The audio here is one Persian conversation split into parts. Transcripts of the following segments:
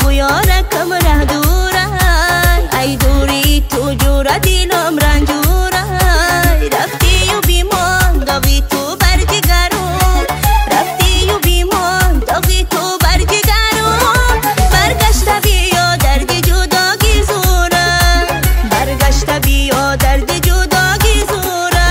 و یارکم ره دوره ای دوری تو جوره دیلم رنجوره رفتی و بیمان داغی تو بر جگرم رفتی و بیمان داغی تو بر جگرم برگشت بیا درد جداگی زوره برگشت بیا درد جداگی زوره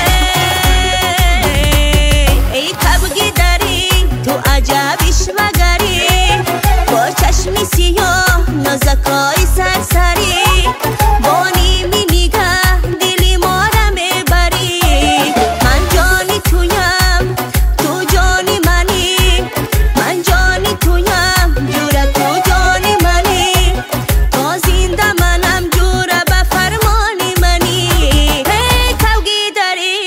ای کبگی داری تو عجبش مگری با چشمی سیاه نازکای سرسری بانی می نگه دلی ما را میبری من جانی تویم تو جانی منی من جانی تویم جوره تو جانی منی تا زنده منم جوره به فرمانی منی هی کوگی داری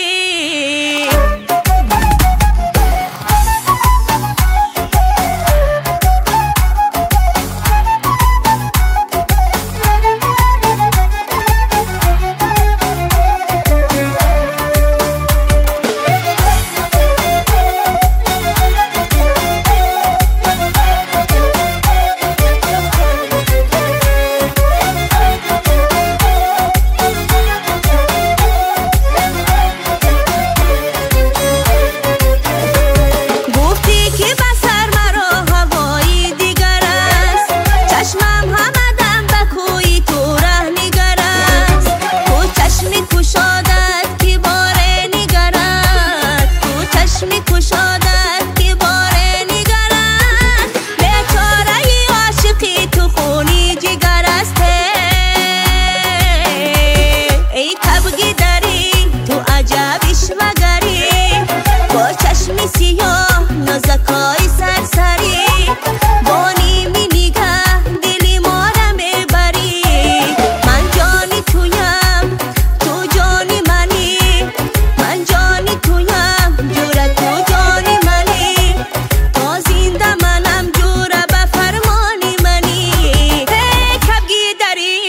سیاه نازکای سرسری بانی می نگه دلی ما را میبری من جانی تویم تو جانی منی من جانی تویم جوره تو جانی منی تا زنده منم جوره به فرمانی منی هی کبگی داری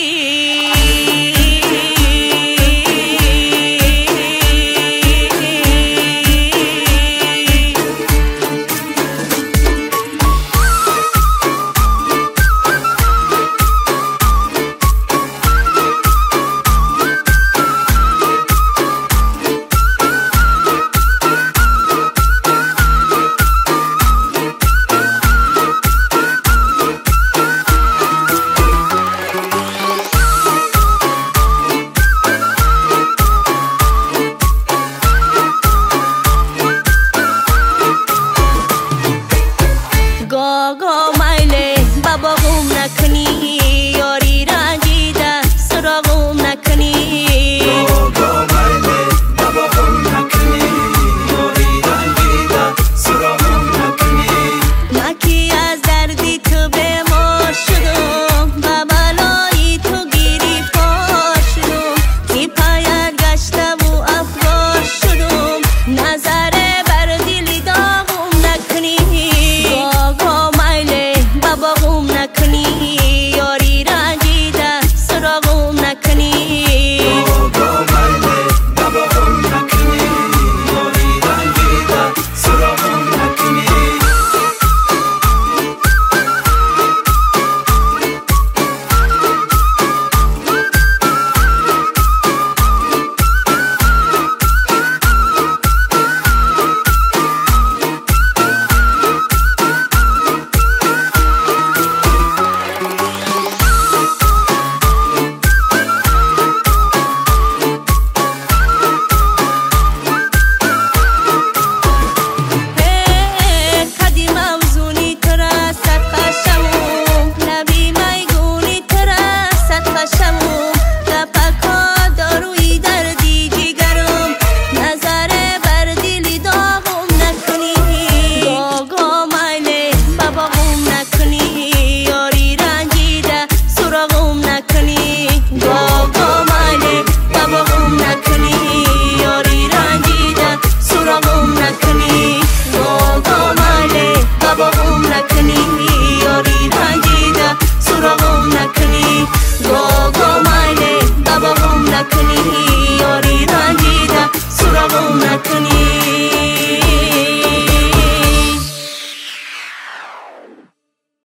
گاگا مایله بابا غم نکنی یاری رنجیده سراغم نکنی گاگا مایله بابا غم نکنی یاری رنجیده سراغم نکنی مکی از دردی تو بیمار شدم به بلایی تو گریفتار شدم تی پایت گشته و افگار شدم نظر بر دلی داغم نکنی بابا غم نکنی